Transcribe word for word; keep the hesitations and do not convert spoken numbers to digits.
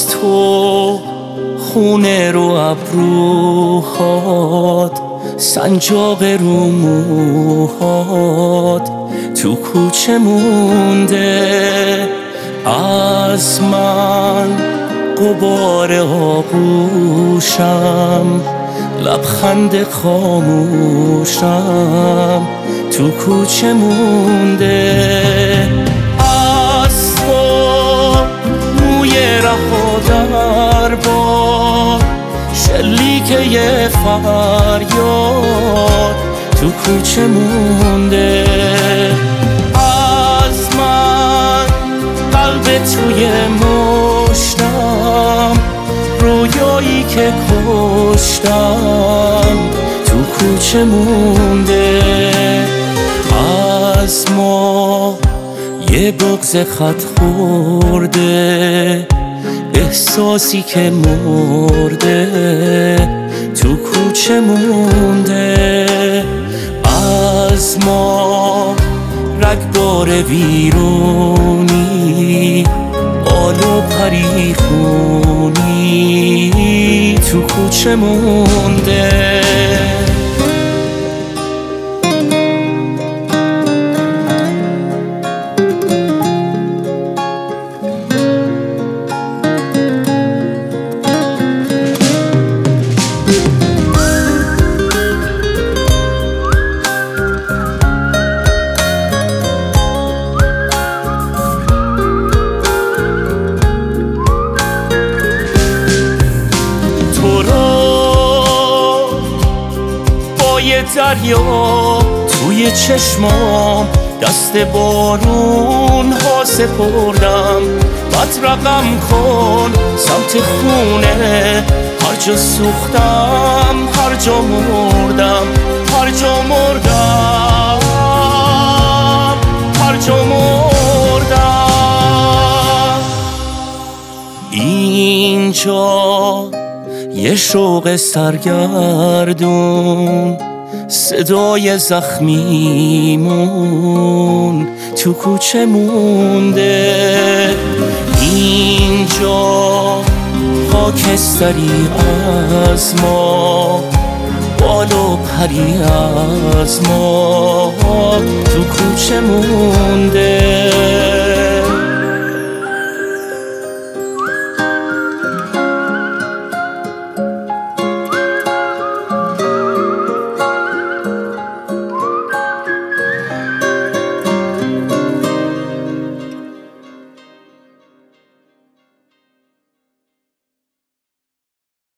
از تو خونه رو ابروهات، سنجاق رو موهات تو کوچه مونده. از من غبار آغوشم، لبخند خاموشم تو کوچه مونده. از تو موی رها در باد، شلیک یه فریاد تو کوچه مونده. از من قلب توی مشتم، رویایی که کشتم تو کوچه مونده. از ما یه بغض خط خورده، احساسی که مرده تو کوچه مونده. از ما رگبار ویرونی، آل و پریخونی تو کوچه مونده. دریا توی چشمام، دست بارون ها سپردم. بد رقم کن سمت خونه، هر جا سوختم هر جا مردم، هر جا مردم هر جا مردم. اینجا یه شوق سرگردون، صدای زخمیمون تو کوچه مونده. اینجا خاکستری از ما، بال و پری از ما تو کوچه مونده.